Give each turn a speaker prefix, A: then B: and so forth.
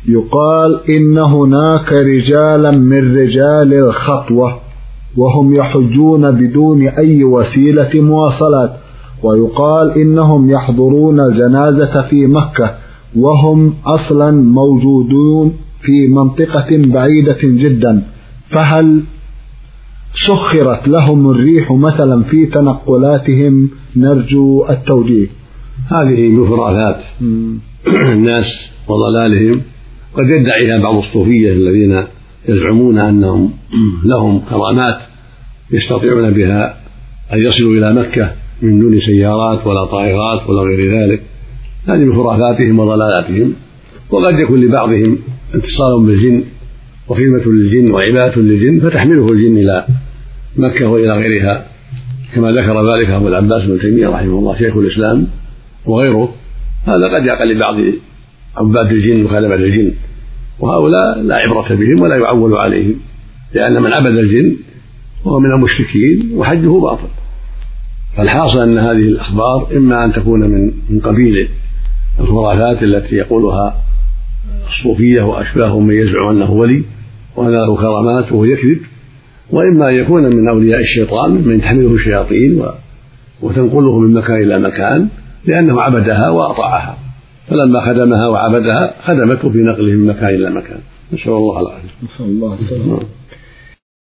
A: يقال إن هناك رجالا من رجال الخطوة وهم يحجون بدون أي وسيلة مواصلات، ويقال إنهم يحضرون الجنازة في مكة وهم أصلا موجودون في منطقة بعيدة جدا، فهل سخرت لهم الريح مثلا في تنقلاتهم؟ نرجو التوجيه.
B: هذه من خرافات الناس وضلالهم، قد يدعيها بعض الصوفية الذين يزعمون أنهم لهم كرامات يستطيعون بها أن يصلوا إلى مكة من دون سيارات ولا طائرات ولا غير ذلك. هذه من خرافاتهم وضلالاتهم. وقد يكون لبعضهم اتصال بالجن وخدمة للجن وعبادة للجن فتحمله الجن إلى مكة وإلى غيرها، كما ذكر ذلك أبو العباس بن تيمية رحمه الله شيخ الإسلام وغيره. هذا قد يقع لبعض عباد الجن وخدمة الجن، وهؤلاء لا عبرة بهم ولا يعول عليهم، لأن من عبد الجن وهو من المشركين وحجه باطل. فالحاصل أن هذه الأخبار إما أن تكون من قبيل الخرافات التي يقولها الصوفية وأشباههم من يزعم أنه ولي وأن له كرامات وهو يكذب، وإما أن يكون من أولياء الشيطان من تحمله الشياطين وتنقله من مكان إلى مكان لأنه عبدها وأطاعها، فلما خدمها وعبدها خدمته في نقله من مكان إلى مكان. نسأل الله العافية.